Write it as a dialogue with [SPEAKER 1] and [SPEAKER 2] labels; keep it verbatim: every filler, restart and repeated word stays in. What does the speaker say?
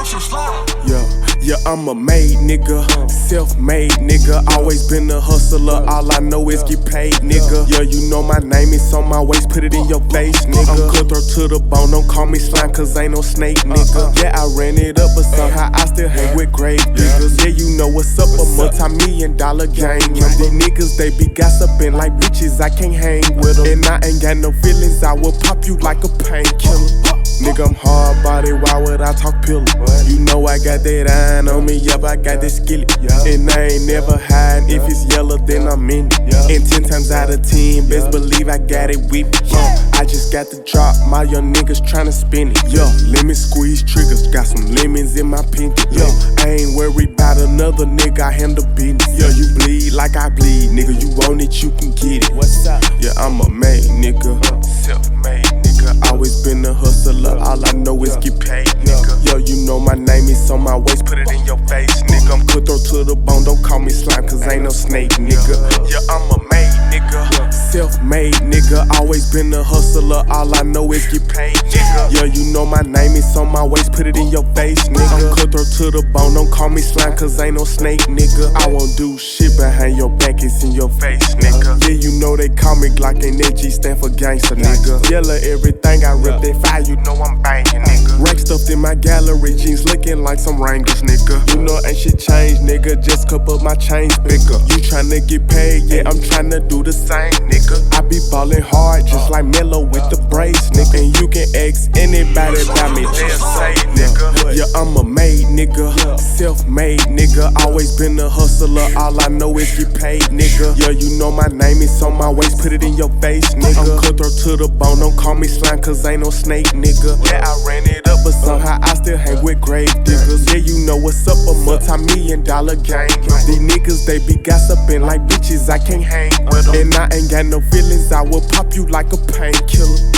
[SPEAKER 1] some slime.
[SPEAKER 2] Yeah, yeah, I'm a made nigga, self-made nigga. Always been a hustler, all I know is get paid, nigga. Yeah, you know my name is on my waist, put it in your face, nigga. I'm cutthroat to the bone, don't call me slime, cause ain't no snake, nigga. Yeah, I ran it up, but somehow I still hang with grave diggers. Yeah, you know what's up, a multi-million dollar gang. These niggas, they be gossiping like bitches, I can't hang with them. And I ain't got no feelings, I will pop you like a painkiller. Nigga, I'm hard body, why would I talk pillow? You know I got that iron on me, yup, I got that skillet. And I ain't never hiding, if it's yellow, then I'm in it. And ten times out of ten, best believe I got it with me. Uh, I just got the drop, my young niggas tryna spin it. Yo, lemon squeeze triggers, got some lemons in my pinky. Yo, I ain't worried about another nigga, I handle business. Yo, you bleed like I bleed, nigga, you want it, you can get it. What's up? Yeah, I'm a made nigga, self-made nigga. Always been a hustler, all I know is get paid, nigga. Yo, you know my name is on my waist, put it in your face, nigga. I'm cutthroat to the bone, don't call me slime, cause ain't no snake, nigga. Yeah, I'm a made nigga, self-made nigga. Always been a hustler, all I know is get paid, nigga. Yeah, you know my name is on my waist, put it in your face, nigga. I'm cutthroat to the bone, don't call me slime, cause ain't no snake, nigga. I won't do shit behind your back, it's in your face, nigga. Yeah, you know they call me Glock and that G stand for gangster, nigga. Yellow everything, I rip that fire, you know I'm banging, nigga. Rack stuffed in my gallery, jeans looking like some Wranglers, nigga. You know ain't shit changed, nigga, just cup up my chains bigger. You tryna get paid, yeah, I'm tryna do the same, nigga. I be ballin' hard, just like Melo with the braids, nigga. And you can ask anybody about me, just say, nigga. Yeah, I'm a made nigga, self-made nigga. Always been a hustler, all I know is get paid, nigga. Yeah, you know my name is on my waist, put it in your face, nigga. I'm cutthroat to the bone, don't call me slime, cause ain't no snake, nigga. Yeah, I ran it up, but somehow I still hang with grave diggers. Yeah, you know what's up, a multi-million dollar gang. These niggas, they be gossiping like bitches, I can't hang with them. And I ain't got no feelings, I will pop you like a painkiller.